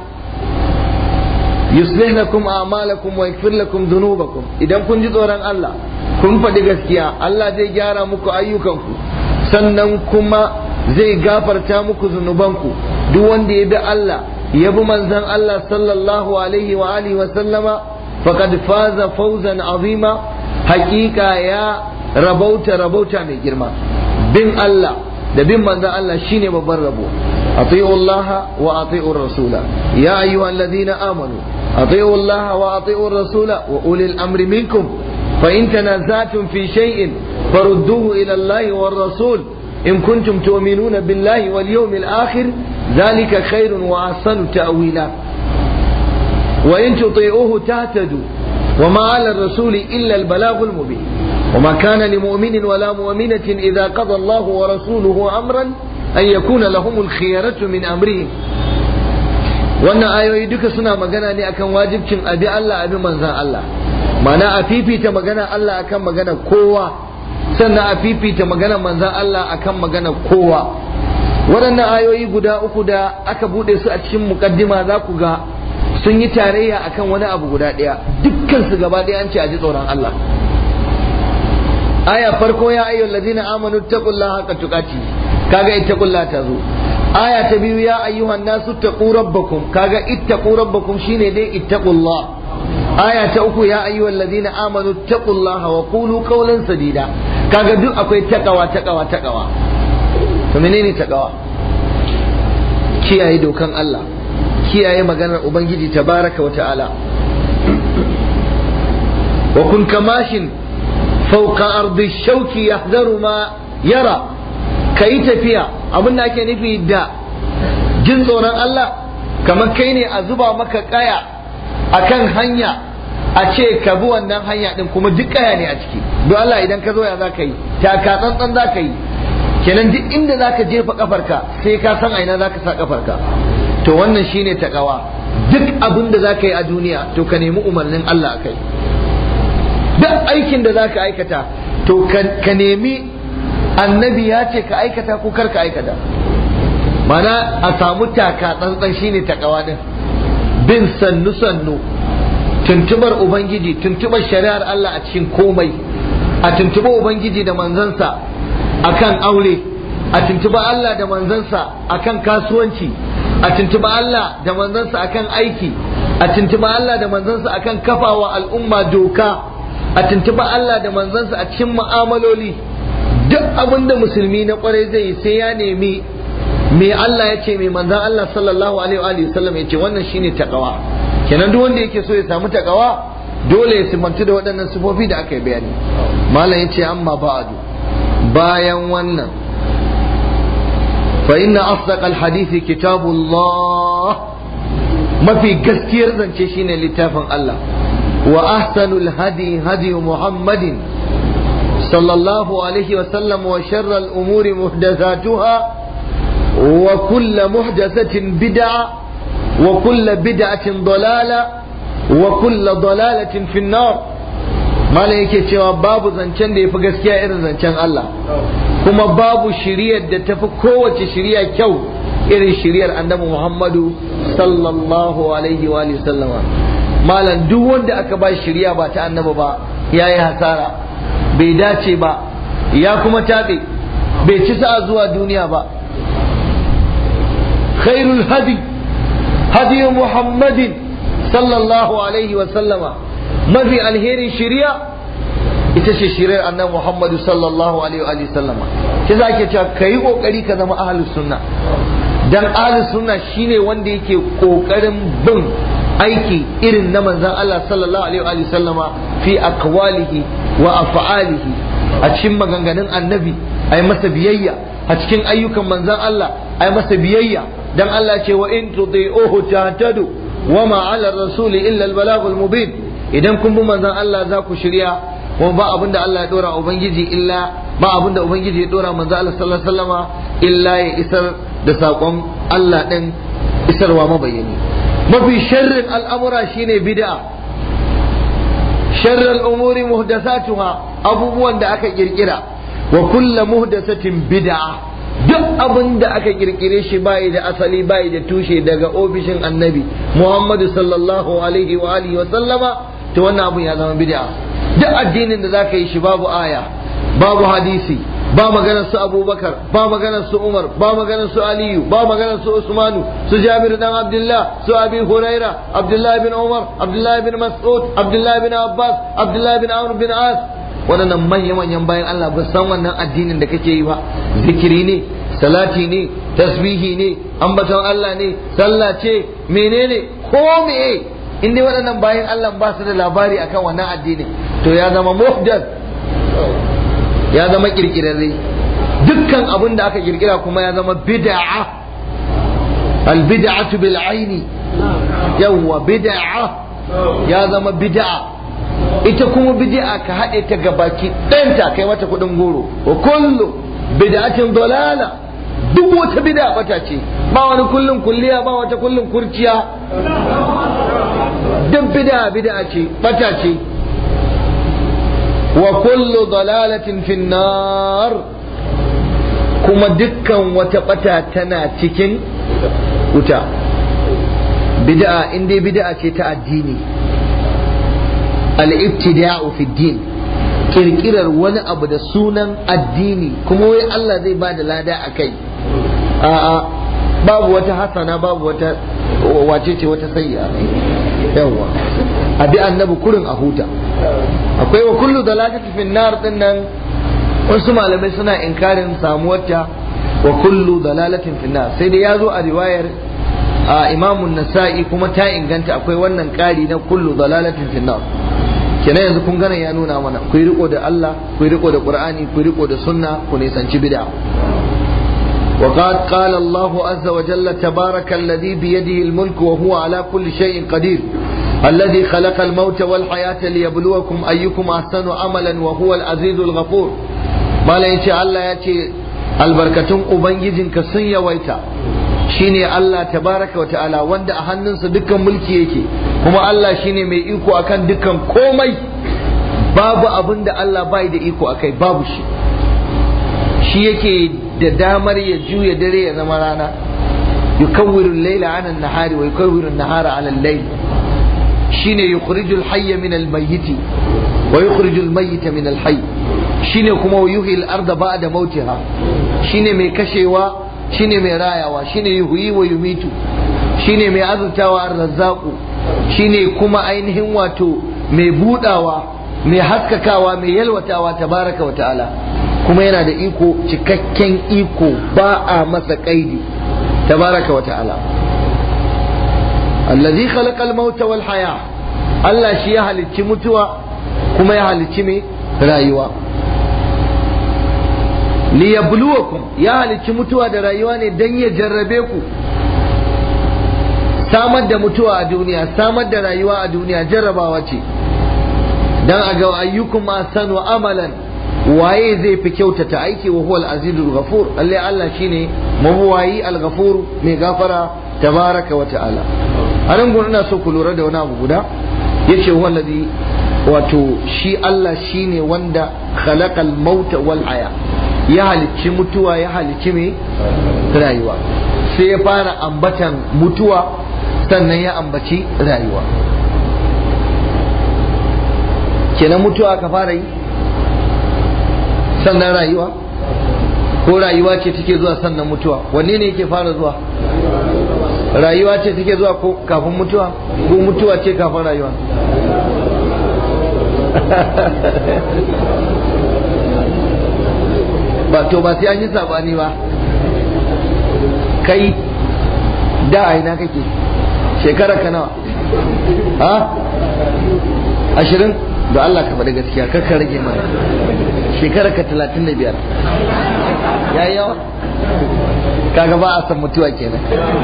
yuslih lakum a'malakum wa yaghfir lakum dhunubakum idan kun ji tsoron Allah kun faɗi gaskiya Allah zai gyara muku ayyukanku sannan kuma zai gafarta muku zunubanku duk wanda ya bi Allah ya bi manzon Allah sallallahu alaihi wa alihi wa sallama faqad faza fawzan azima haƙiƙa ya rabauta rabauta mai girma bin Allah da bin manzon Allah shine babban rabo ati'u Allah wa ati'u rasula ya ayyuhal ladina amanu ati'u Allah wa ati'u rasula wa ulil amri minkum fa in tanazatum fi shay'in farudduhu ila Allah war rasul in kuntum tu'minuna billahi wal yawmil akhir dhalika khairun wa ahsanu ta'wila wa in tuti'uhu tahtadu wa ma 'ala ar-rasul illa al-balaghul mubin وما كان لمؤمن ولا مؤمنة إذا قضى الله ورسوله أمرا أن يكون لهم الخيرة من أمرهم wannan ayoyi duka suna magana ne akan wajibcin abi Allah abi manzan Allah mana a fifita magana Allah akan magana kowa sannan a fifita magana manzan Allah akan magana kowa waɗannan ayoyi guda uku da aka bude su a cikin mukaddima za ku ga sun yi tarayya akan wani abu guda ɗaya dukkan su gaba ɗaya an ce a ji tsoron Allah aya farko ya ayyuhal ladina amanu taqullaha haqqa tuqati kaga ittaqullaha ta zo aya ta biyu ya ayyuhan nasu taqu rabbakum kaga ittaqu rabbakum shine dai ittaqullah aya ta uku ya ayyuhal ladina amanu taqullaha wa qulu qawlan sadida kaga duk akwai takawa takawa takawa to menene takawa kiyaye dokan Allah kiyaye maganar ubangiji tabaraka wa ta'ala wa kun kamashin fauka ardi shauki yahzaru ma yara kai tafiya abin da ake nufi da jin tsoron Allah kamar kai ne a zuba maka kaya akan hanya a ce ka bi wannan hanya din kuma duk kaya ne a ciki don Allah idan ka zo ya zaka yi taka tsantsan zaka yi kenan duk inda zaka jefa kafarka sai ka san aina zaka sa kafarka to wannan shine takawa duk abin da zaka yi a duniya to ka nemi umarnin Allah akai duk aikin da zaka aikata to ka nemi annabi ya ce ka aikata ko kar ka aikata mana a samu taka tsantsan shine takawa din bin sannu sannu tuntubar ubangiji tuntubar shari'ar Allah a cikin komai a tuntuba ubangiji da manzansa akan aure a tuntuba Allah da manzansa akan kasuwanci a tuntuba Allah da manzansa akan aiki a tuntuba Allah da manzansa akan kafawa al'umma doka a tuntuba Allah da manzansa a cikin mu'amaloli duk abin da musulmi na kwarai zai yi sai ya nemi me Allah ya ce me manzan Allah sallallahu alaihi wa sallam ya ce wannan shine takawa kenan duk wanda yake so ya samu takawa dole ya simantu da waɗannan sifofi da aka yi bayani malam yace amma ba'du bayan wannan fa inna asdaq alhadith kitabullah mafi gaskiyar zance shine littafin Allah wa ahsanul hadi hadi muhammadin sallallahu alaihi wa sallam wa sharral umuri muhdathatuha wa kullu muhdathatin bid'ah wa kullu bid'atin dalalah wa kullu dalalatin fi an-nar mala yake cewa babu zancen da yafi gaskiya irin zancen Allah kuma babu shiriyar da tafi kowace shiriya kyau irin shiriyar annabi Muhammadu sallallahu alaihi wa sallama malan duk wanda aka ba shiriya ba ta annabi ba yayi hasara bai dace ba ya kuma tabe bai ci sa'a zuwa duniya ba khairul hadi hadi Muhammadin sallallahu alaihi wa sallama mafi alherin shari'a ita ce shari'ar annabi Muhammad sallallahu alaihi wa sallama. Ki zake cewa kai kokari ka zama ahlus sunna, dan ahlus sunna shine wanda yake kokarin bin aiki irin na manzon Allah sallallahu alaihi wa sallama fi aqwalihi wa af'alihi, a cikin maganganun annabi ai masa biyayya, a cikin ayyukan manzon Allah ai masa biyayya. Dan Allah ce wa in tuti'uhu tahtadu wa ma 'ala ar-rasuli illa al-balaghul mubin. Idan kun bi manzon Allah za ku shirya, kuma ba abinda Allah ya dora ubangiji illa ba abinda ubangiji ya dora manzon Allah sallallahu alaihi wasallama illa ya isar da sakon Allah din isarwa mabayani. Mafi sharrin al'amura shine bid'a. Sharral umuri muhdathatuha, abubuwan da aka kirkira, wa kullu muhdathatin bid'a. Duk abin da aka kirkire shi bai da asali bai da tushe daga ofishin annabi Muhammadu sallallahu alaihi wa alihi wa sallama, to wannan abun ya zama bid'a. Duk addinin da zaka yi shi babu aya, babu hadisi, ba maganar su Abubakar, ba maganar su Umar, ba maganar su Aliyu, ba maganar su Usmanu, su Jabir dan Abdullah, su Abi Huraira, Abdullah bin Umar, Abdullah bin Mas'ud, Abdullah bin Abbas, Abdullah bin Amr bin As. Waɗannan manyan-manyan bayan Allah ba san wannan addinin da kake yi ba. Zikiri ne, salati ne, tasbihi ne, ambaton Allah ne, sallah ce, menene ko meye, in dai waɗannan bayan Allah ba su da labari akan wannan addinin, to ya zama muhdath, ya zama kirkirarre. Dukkan abin da aka kirkira kuma ya zama bid'a. Al bid'atu bil aini, yawwa bid'a ya zama bid'a. Ita kuma bid'a ka haɗe ta gabaki ɗanta kai mata kuɗin goro. Wa kullu bid'atin dalala, duk wata bid'a bata ce, ba wani kullun kulliya, ba wata kullun kurciya. Duk bid'a bid'a ce, bata ce. Wa kullu dalalatin fin nar, kuma dukkan wata bata tana cikin wuta. Bid'a in dai bid'a ce ta addini, al-ibtida'u fi din, kirkirar wani abu da sunan addini kuma wai Allah zai ba da lada a kai. A'a, babu wata hasana, babu wata wace ce wata sayya. Yawa abi annabi kurin a huta. Akwai wa kullu dalalati fi nar din nan, wasu malamai suna inkarin samuwarta wa kullu dalalatin fi nar, sai dai ya zo a riwayar a imamun nasa'i kuma ta inganta, akwai wannan kari na kullu dalalatin fi nar. Kenan yanzu kun gane ya nuna mana ku yi riko da Allah, ku yi riko da Qur'ani, ku yi riko da sunna, ku nisanci bid'a. Wa qad qala Allah azza wa jalla tabaraka alladhi bi yadihi al-mulku wa huwa ala kulli shay'in qadir alladhi khalaqa al-mauta wal hayata liyabluwakum ayyukum ahsanu amalan wa huwa al-aziz al-ghafur. Malai yace Allah yace albarkatun ubangijinka sun yawaita, shine Allah tabaraka wa ta'ala wanda a hannunsa dukkan mulki yake, kuma Allah shine mai iko akan dukkan komai. Babu abin da Allah bai da iko akai, babu shi. Shi yake da damar ya juya dare ya zama rana, yukawwiru al-layla 'ala an-nahari wa yukawwiru an-nahara 'ala al-layl. Shine yukhrijul hayya min al-mayyit wa yukhrijul mayyita min al-hayy. Shine kuma yuhyi al-ardha ba'da mautiha. Shine mai kashewa, shine mai rayawa, shine yuhyi wa yumitu, shine mai azurtawa ar-razzaqu, shine kuma ainihin wato mai budawa, mai haskakawa, mai yalwatawa tabaraka wa ta'ala. Kuma yana da iko, cikakken iko, ba a masa kaidi tabaraka wa ta'ala. Allazi khalaqa al-mauta wal haya, Allah shi ya halicci mutuwa kuma ya halicci mai rayuwa. Liyabluwakum, ya halicci mutuwa da rayuwa ne dan ya jarrabe ku. Samar da mutuwa a duniya, samar da rayuwa a duniya jarrabawa ce, dan a ga ayyukum ahsanu amalan, waye zai fi kyautata aiki, wa huwal azizul ghafur. Allah Allah shine mabuwayi al-ghafur, mai gafara tabaraka wa ta'ala. anan gurin ina so ku lura da wani abu guda, yace wallazi, wato shi Allah shine wanda khalaqal mauta wal haya, ya halicci mutuwa ya halicci mai rayuwa. Sai ya fara ambatan mutuwa sannan ya ambaci rayuwa. Kenan mutuwa ka fara yi sannan rayuwa, ko rayuwa ce take zuwa sannan mutuwa? Wanne ne yake fara zuwa? Rayuwa ce take zuwa ko kafin mutuwa, ko mutuwa ce kafin rayuwa? ba to ba sai an yi sabani ba. Kai da aina kake shekara ka nawa? Ha? ashirin? da Allah ka faɗi gaskiya kar ka rage mana. Shekara ka talatin da biyar ya yi yawa? Kaga ba a san mutuwa kenan.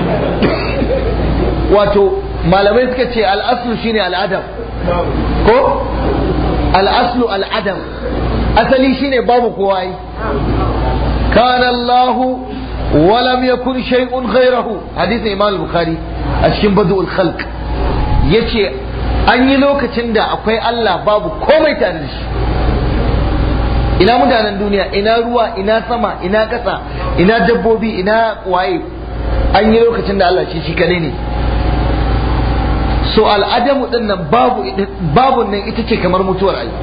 Wato malamai suka ce al'aslu shine al'adam ko al'aslu al'adam, asali shine babu kowa yi. kana Allah wa lam yakun shay'un ghayrahu, hadisin Imam Bukhari a cikin Badul Khalq yace an yi lokacin da akwai Allah babu komai tare da shi. Ina mutanen duniya, ina ruwa, ina sama, ina kasa, ina dabbobi, ina waye. An yi lokacin da Allah shi shi kadai ne. So al'adamu din nan babu babu nan ita ce kamar mutuwar ai.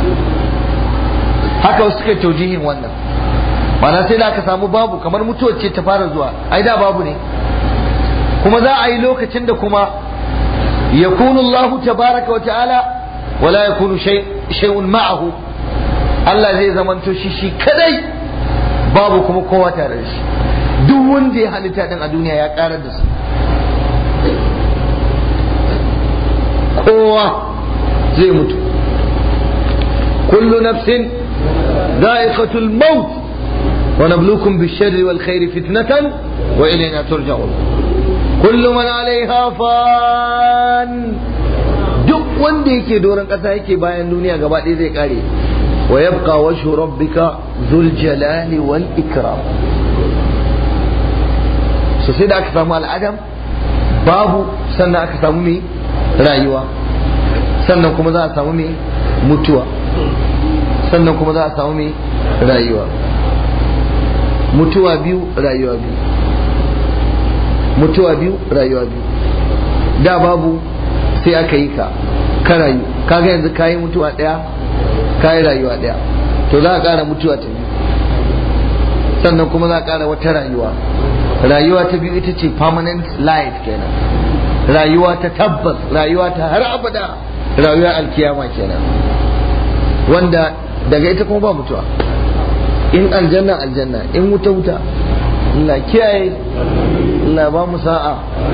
Haka wasu suka taujihin wannan. Mana sai da aka samu babu kamar mutuwar ce ta fara zuwa. Ai da babu ne. Kuma za a yi lokacin da kuma yakunu Allah tabaraka wa ta'ala wala yakunu shay shay'un ma'ahu. Allah zai zamanto shi shi kadai babu kuma kowa tare da shi. Duk wanda ya halitta din a duniya ya karar da su. Kowa zai mutu. Kullu nafsin dha'iqatul maut wa nabluukum bish-sharri wal khairi fitnatan wa ilayna turja'un. Kullu man 'alayha fan. Duk wanda yake doron kasa yake bayan duniya gaba ɗaya zai kare. Wa yabqa wajhu rabbika dhul jalali wal ikram. So sai da aka samu al'adam babu, sannan aka samu mai rayuwa, sannan kuma za a samu mai mutuwa, sannan kuma za a samu mai rayuwa. Mutuwa biyu rayuwa biyu, mutuwa biyu rayuwa biyu. Da babu sai aka yi ka ka rayu, kaga yanzu kayi mutuwa daya kayi rayuwa daya, to za a kara mutuwa ta biyu, sannan kuma za a kara wata rayuwa. Rayuwa ta biyu ita ce permanent life kenan, rayuwa ta tabbas, rayuwa ta har abada, rayuwa alkiyama kenan, wanda daga ita kuma ba mutuwa. In aljanna aljanna, in wuta wuta. Allah kiyaye, Allah ba mu sa'a.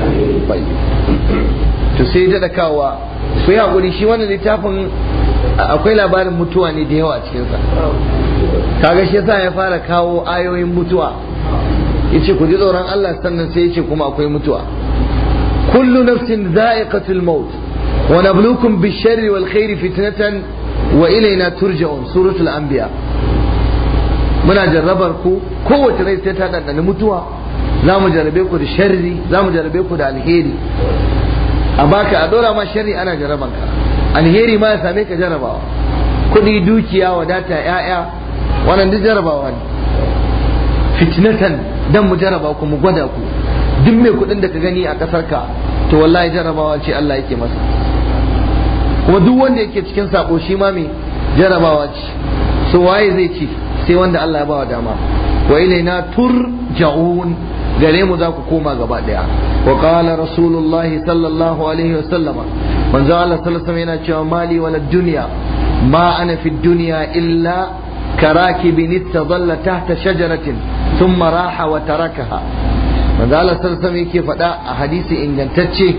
To sai da kawa ku yi hakuri, shi wannan littafin akwai labarin mutuwa ne da yawa a cikinsa. Kaga shi yasa ya fara kawo ayoyin mutuwa, yace ku ji tsoron Allah, sannan sai yace kuma akwai mutuwa. Kullu nafsin dha'iqatul maut wa nabluukum bish-sharri wal khairi fitnatan wa ilayna turja'un. Suratul Anbiya. Muna jarrabar ku, kowace rai sai ta dandana mutuwa. Za mu jarrabe ku da sharri, za mu jarrabe ku da alheri. A baka a dora ma sharri ana jarraban ka, alheri ma ya same ka jarrabawa. Kudi, dukiya, wadata, ya'ya, wannan duk jarrabawa ne. Fitnatan, dan mu jarraba ku, mu gwada ku. Duk mai kudin da ka gani a kasar ka, to wallahi jarrabawa ce Allah yake masa. Kuma duk wanda yake cikin sako shi ma mai jarrabawa ce. So waye zai ci? Sai wanda Allah ya bawa dama. Wa ilaina turja'un, gare mu za ku koma gaba daya. Wa qala rasulullah sallallahu alaihi wasallama, manzo Allah sallallahu alaihi wasallam yana cewa mali wala dunya ma ana fi dunya illa karakibin ittadalla tahta shajaratin thumma raha wa tarakaha. Manzo Allah sallallahu alaihi wasallam yake faɗa a hadisi ingantacce,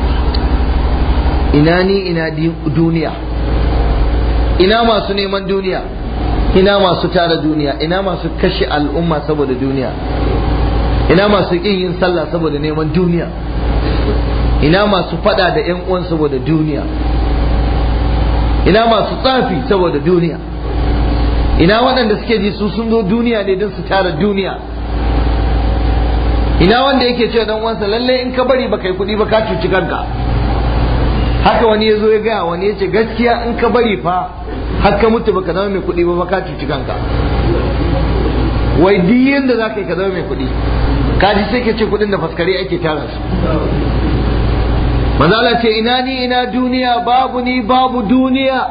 ina ni ina duniya, ina masu neman duniya, ina masu tara duniya, ina masu kashe al'umma saboda duniya, ina masu ƙin yin sallah saboda neman duniya, ina masu fada da ƴan uwan saboda duniya, ina masu tsafi saboda duniya, ina waɗanda suke ji su sun zo duniya ne don su tara duniya, ina wanda yake cewa dan uwansa lalle in ka bari baka yi kuɗi ba ka cuci kanka. Haka wani ya zo ya gaya wani ya ce gaskiya in ka bari fa har ka mutu baka zama mai kuɗi ba ka cuci kanka. Wai duk yanda za ka yi ka zama mai kuɗi, ka ji sai ka ce kuɗin da faskare ake tara su. Manzala ce ina ni ina duniya, babu ni babu duniya.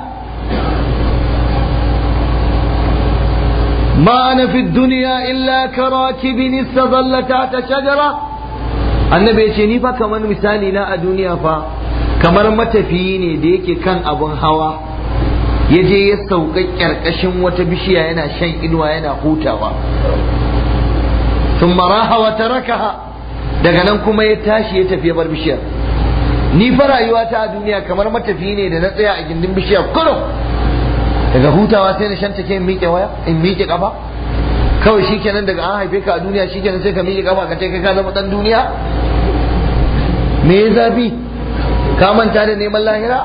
ما أنا في الدنيا إلا كراكب استظل تحت شجرة. النبي يقول ني فا كمان مثالي نا الدنيا فا kamar matafiyi ne da yake kan abun hawa ya je ya sauka ƙarƙashin wata bishiya yana shan inuwa yana hutawa. thumma raha wa tarakaha, daga nan kuma ya tashi ya tafi ya bar bishiyar. Ni fa rayuwata a duniya kamar matafi ne da na tsaya a gindin bishiya kurum, daga hutawa sai na shanta ke in miƙe waya in miƙe ƙafa kawai shikenan, daga an haife ka a duniya shikenan sai ka miƙe ƙafa ka ce kai ka zama ɗan duniya. Me ya zafi? Ka manta da neman lahira?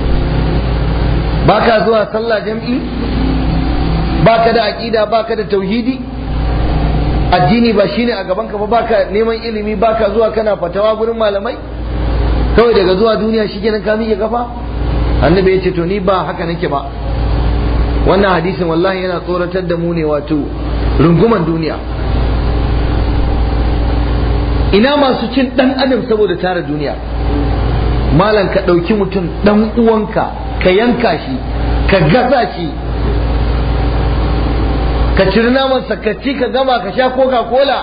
Baka zuwa sallah jam'i? Baka da aqida, baka da tauhidi? Addini ba shine a gaban ka ba, baka neman ilimi, baka zuwa kana fatawa gurin malamai? Kawai daga zuwa duniya shikenan ka miƙe kafa? Annabi ya ce to ni ba haka nake ba. Wannan hadisin wallahi yana tsoratar da mu ne, wato runguman duniya. Ina masu cin dan adam saboda tara duniya? Malam ka ɗauki mutum dan uwanka ka yanka shi ka gasa shi ka ciri namansa ka ci ka gama ka sha coca cola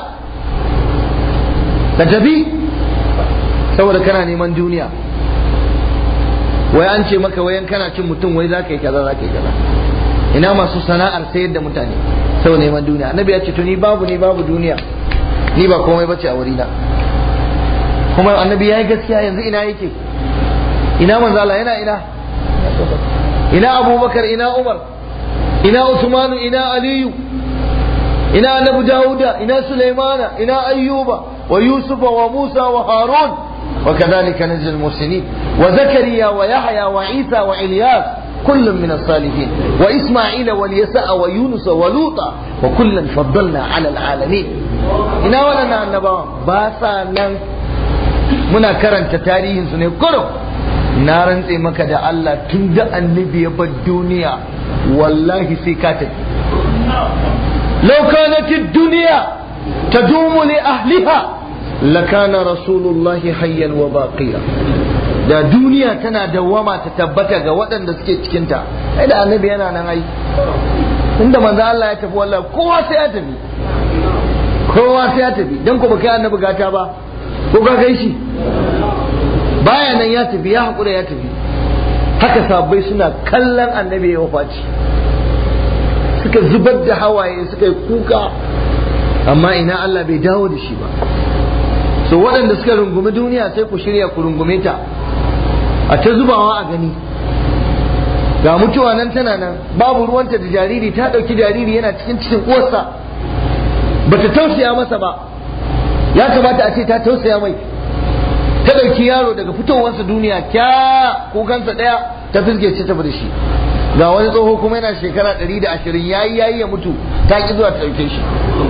ka tafi saboda kana neman duniya. Wai an ce maka wayan kana cin mutum wai za ka yi kaza za ka yi kaza. Ina masu sana'ar sayar da mutane saboda neman duniya? Annabi ya ce to ni babu ni babu duniya, ni ba komai bace a wurina. Kuma annabi ya yi gaskiya. Yanzu ina yake? Ina manzo Allah yana ina? Ina Abubakar, ina Umar, ina Usmanu, ina Aliyu, ina Annabi Dawuda, ina Sulaimana, ina Ayyuba wa Yusufa wa Musa wa Harun wa kadhalika najzi al-muhsinin wa Zakariya wa Yahya wa Isa wa Ilyas kullun min as-salihin wa Isma'ila wa Yasa wa Yunus wa Luta wa kullan faddalna 'ala al-'alamin. Ina wannan annabawa ba sa nan, muna karanta tarihin su ne kurum. Na rantse maka da Allah, tun da annabi ya bar duniya wallahi sai ka tafi. law kanatid dunya tadumu li ahliha lakana rasulullahi hayyan wa baqiya. Da duniya tana dawwama ta tabbata ga waɗanda suke cikinta, ai da annabi yana nan ai. Inda manzo Allah ya tafi wallahi kowa sai ya tafi, kowa sai ya tafi. Dan ko baka annabi gata ba, ko ka kai shi baya nan ya tafi, ya haƙura ya tafi. Haka sabbai suna kallon annabi ya wafaci, suka zubar da hawaye, suka yi kuka, amma ina Allah bai dawo da shi ba. So waɗanda suka rungumi duniya sai ku shirya ku rungume ta, a ta zubawa a gani. Ga mutuwa nan tana nan, babu ruwanta da jariri, ta ɗauki jariri yana cikin cikin uwarsa, bata tausaya masa ba. Ya kamata a ce ta tausaya mai. Ta ɗauki yaro daga fitowarsa duniya, kya kukansa ɗaya ta fizge ce ta da shi. Ga wani tsoho kuma yana shekara ɗari da ashirin, yayi yayi ya mutu, ta ki zuwa ta ɗauke shi.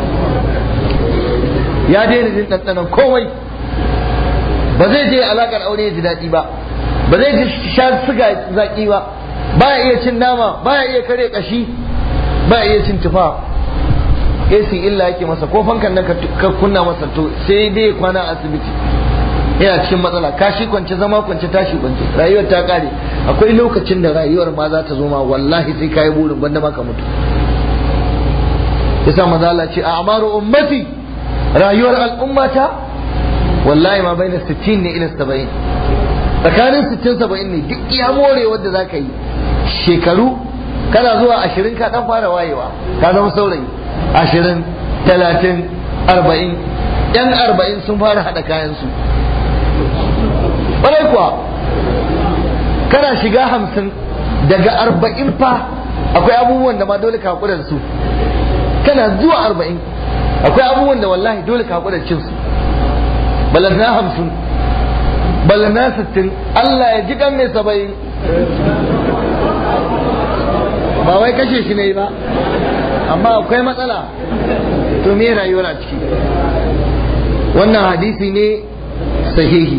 Ya daina jin ɗanɗanon komai, ba zai je alaƙar aure ya ji daɗi ba, ba zai ji sha siga zaƙi ba, baya iya cin nama, baya iya kare ƙashi, baya iya cin tufa. A C illa yake masa, ko fankan nan ka kunna masa to sai dai kwana a asibiti. Yana cikin matsala, kashi kwance, zama kwance, tashi kwance, rayuwar ta kare. Akwai lokacin da rayuwar ma za ta zo ma wallahi sai kayi burin banda ma ka mutu. Yasa maza Allah ce a amaru ummati, rayuwar al'ummata wallahi ma bai na sittin ne ila saba'in, tsakanin sittin saba'in ne. Duk iya more wadda za ka yi shekaru, kana zuwa ashirin ka dan fara wayewa, ka zama saurayi. Ashirin, talatin, arba'in, yan arba'in sun fara haɗa kayansu. Ƙwarai kuwa, kana shiga hamsin, daga arba'in fa akwai abubuwan da ma dole ka haƙura da su. Kana zuwa arba'in akwai abubuwan da wallahi dole ka haƙura da cinsu. Balantana hamsin, balantana sittin, Allah ya ji kan mai saba'in. Ba wai kashe shi ne ba, amma akwai matsala. To me rayuwar a ciki? Wannan hadisi ne sahihi.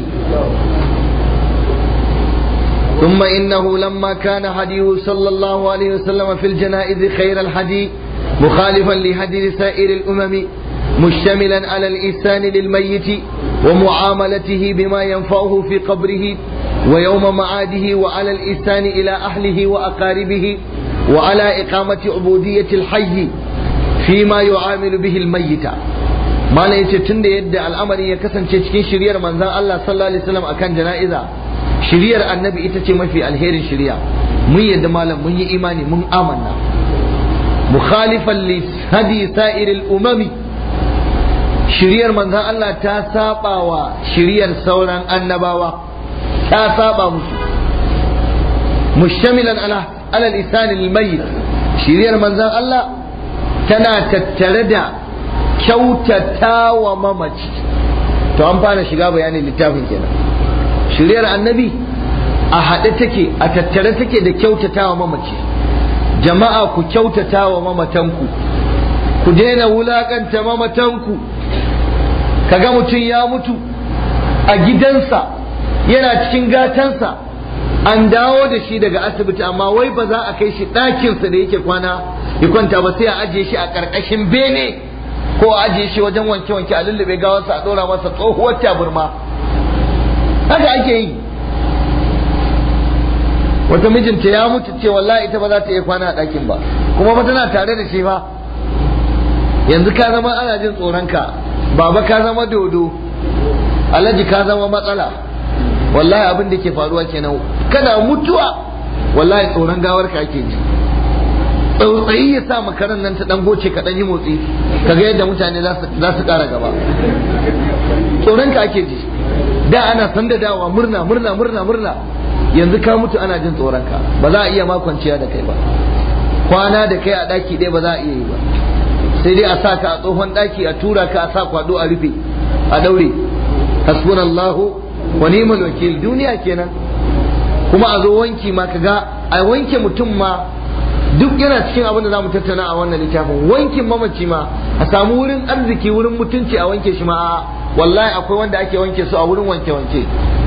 ثم إنه لما كان هديه صلى الله عليه وسلم في الجنائز خير الهدي مخالفا لهدي سائر الأمم مشتملا على الإحسان للميت ومعاملته بما ينفعه في قبره ويوم معاده وعلى الإحسان إلى أهله وأقاربه وعلى إقامة عبودية الحي فيما يعامل به الميت. ما لا يتتند يد الأمر يكسن تشكين شرير من ذا الله صلى الله عليه وسلم أكان جنائزة. Shiriyar annabi ita ce mafi alherin shiriya. mun yadda malam mun yi imani mun amanna mukhalifan li hadi sa'iril umami shiriyar manzon Allah ta saba wa shiriyar sauran annabawa ta saba musu mushtamilan ala ala lisan al-mayyit shiriyar manzon Allah tana tattare da kyautata wa mamaci to an fara shiga bayanin littafin kenan shiriyar annabi a haɗe take a tattare take da kyautata wa mamaci jama'a ku kyautata wa mamatanku ku daina wulakanta mamatanku kaga mutum ya mutu a gidansa yana cikin gatansa an dawo da shi daga asibiti amma wai ba za a kai shi ɗakinsa da yake kwana ya kwanta ba sai a ajiye shi a ƙarƙashin bene ko a ajiye shi wajen wanke-wanke a lullube gawarsa a ɗora masa tsohuwar taburma haka ake yi wata mijinta ya mutu ce wallahi ita ba za ta iya kwana a ɗakin ba kuma ba tana tare da shi ba yanzu ka zama ana jin tsoronka baba ka zama dodo alhaji ka zama matsala wallahi abin da ke faruwa kenan kana mutuwa wallahi tsoron gawar ka ake ji tsautsayi ya sa makaran nan ta dan goce ka dan yi motsi kaga yadda mutane za su kara gaba tsoron ka ake ji da ana sanda dawa murna murna murna murna yanzu ka mutu ana jin tsoron ka ba za a iya ma kwanciya da kai ba kwana da kai a daki ɗaya ba za a iya yi ba sai dai a sa ka a tsohon daki a tura ka a sa kwado a rufe a daure hasbunallahu wa ni'mal wakil duniya kenan kuma a zo wanki ma kaga a wanke mutum ma duk yana cikin abin da zamu tattauna a wannan littafin wankin mamaci ma a samu wurin arziki wurin mutunci a wanke shi ma wallahi akwai wanda ake wanke su a wurin wanke wanke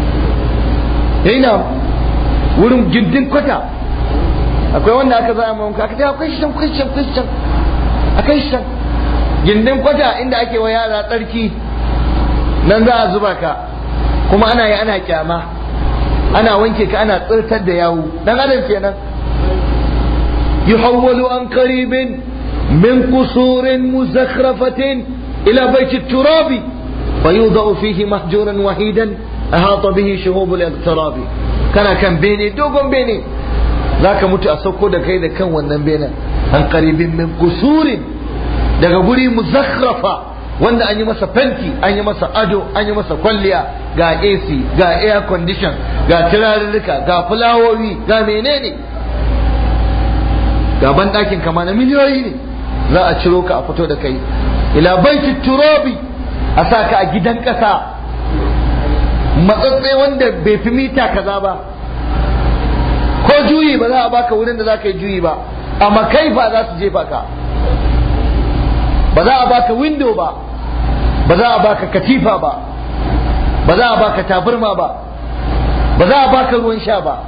yana wurin gindin kwata akwai wanda aka zama mun aka ce akwai shi akwai shi akwai shi akwai shi gindin kwata inda ake wa yara tsarki nan za a zuba ka kuma ana yi ana kyama ana wanke ka ana tsirtar da yawu dan adam kenan yuhawwalu an qaribin min qusurin muzakhrafatin ila bayt at-turabi fayudau fihi mahjuran wahidan ahata bihi shuhub al-iqtirab kana kan bene dogon bene zaka mutu a sauko da kai da kan wannan benen an qaribin min qusurin daga guri muzakhrafa wanda an yi masa fenti an yi masa ado an yi masa kwalliya ga A C ga air condition ga turarurruka ga fulawowi ga menene ga ban ɗakin kama na miliyoyi ne za a ciro ka a fito da kai ila baiti turabi a sa ka a gidan ƙasa matsatsai wanda bai fi mita kaza ba ko juyi ba za a baka wurin da za ka yi juyi ba amma kai ba za su jefa ka ba za a baka window ba ba za a baka katifa ba ba za a baka tabarma ba ba za a baka ruwan sha ba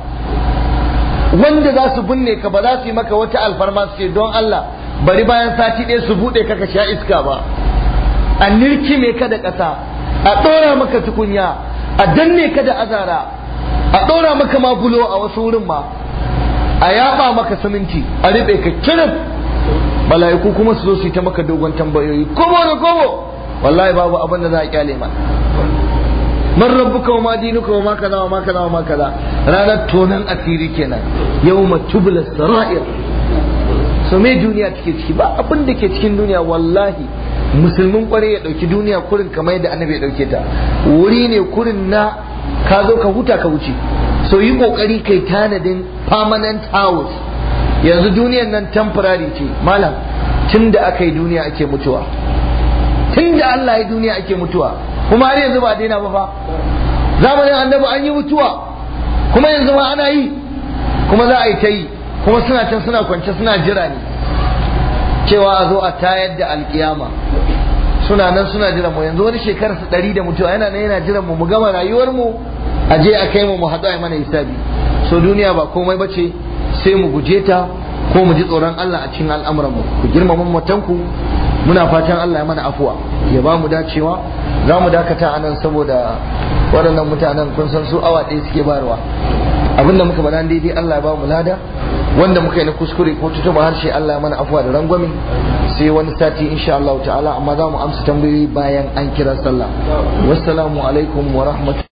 wanda za su binne ka ba za su yi maka wata alfarma su ce don Allah bari bayan sati ɗaya su buɗe ka ka sha iska ba a nirkime ka da ƙasa a ɗora maka tukunya a danne ka da azara a ɗora maka magulo a wasu wurin ma a yaba maka siminti a riɓe ka kirif mala'iku kuma su zo su yi ta maka dogon tambayoyi kobo da kobo wallahi babu abin da za a kyale ma man rabbuka wa ma dinuka wa ma kaza wa ma kaza wa ma kaza ranar tonan asiri kenan yawma tubla sarair so me duniya take ciki ba abin da ke cikin duniya wallahi musulmin kware ya dauki duniya kurin kamar yadda annabi ya dauke ta wuri ne kurin na ka zo ka huta ka wuce so yi kokari kai tanadin permanent house yanzu duniyan nan temporary ce malam tun da aka yi duniya ake mutuwa tun da Allah ya duniya ake mutuwa kuma har yanzu ba daina ba fa zamanin annabi an yi mutuwa kuma yanzu ma ana yi kuma za a yi ta yi kuma suna can suna kwance suna jira ne cewa a zo a tayar da alkiyama suna nan suna jiran mu yanzu wani shekarar su ɗari da mutuwa yana nan yana jiran mu mu gama rayuwar mu a je a kai mu mu haɗu a mana hisabi so duniya ba komai bace sai mu guje ta ko mu ji tsoron Allah a cikin al'amuran mu ku girmama matanku muna fatan Allah ya mana afuwa ya ba mu dacewa za mu dakata a nan saboda waɗannan mutanen kun san su awa ɗaya suke bayarwa abinda muka bada daidai Allah ya ba mu lada wanda muka yi na kuskure ko tutuma harshe Allah ya mana afuwa da rangwame sai wani sati insha Allah ta'ala amma za mu amsa tambayoyi bayan an kira sallah wassalamu alaikum wa rahmatullahi